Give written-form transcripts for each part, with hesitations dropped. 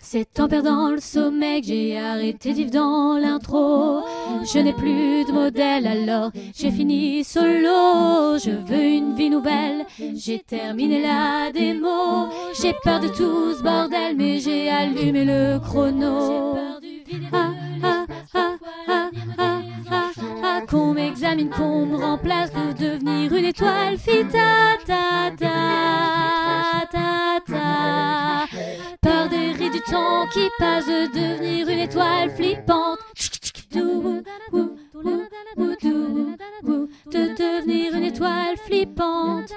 C'est en perdant le sommeil que j'ai arrêté de vivre dans l'intro. Je n'ai plus de modèle, alors j'ai fini solo. Je veux une vie nouvelle, j'ai terminé la démo. J'ai peur de tout ce bordel, mais j'ai allumé le chrono. Ah, ah, ah, ah, ah, ah, ah, qu'on m'examine, qu'on me remplace, de devenir une étoile. Ta ta ta ta ta. Peur des rires du temps qui passe, de devenir une étoile flippante. De devenir une étoile flippante.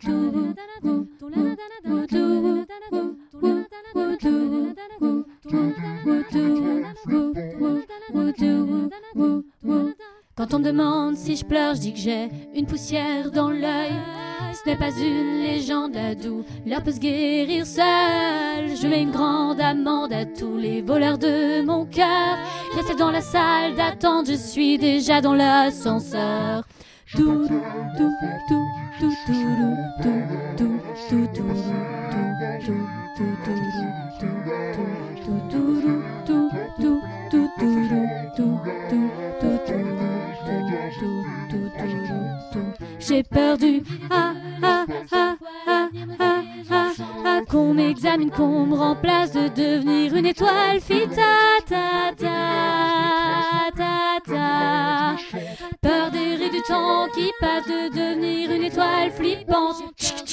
Quand on me demande si je pleure, je dis que j'ai une poussière dans l'œil. Ce n'est pas une légende, la douleur peut se guérir seule. Je mets une grande amende à tous les voleurs de mon cœur. Restez dans la salle d'attente, je suis déjà dans l'ascenseur. Tout, tout, tout, tout, tout, tout, tout, tout, tout, j'ai perdu, qu'on m'examine, qu'on me remplace, de devenir une étoile. Ta ta ta ta ta. Peur des rires du temps qui passe, de devenir une étoile flippante.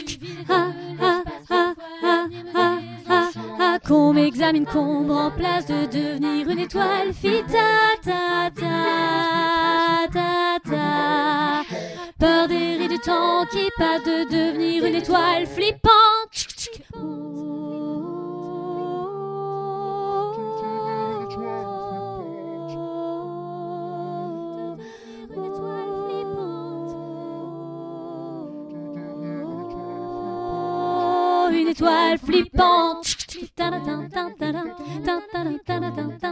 Qu'on m'examine, qu'on me remplace, de devenir une étoile. Ta ta ta ta ta. Peur des rires du temps qui passe, de devenir une étoile flippante. Une étoile flippante.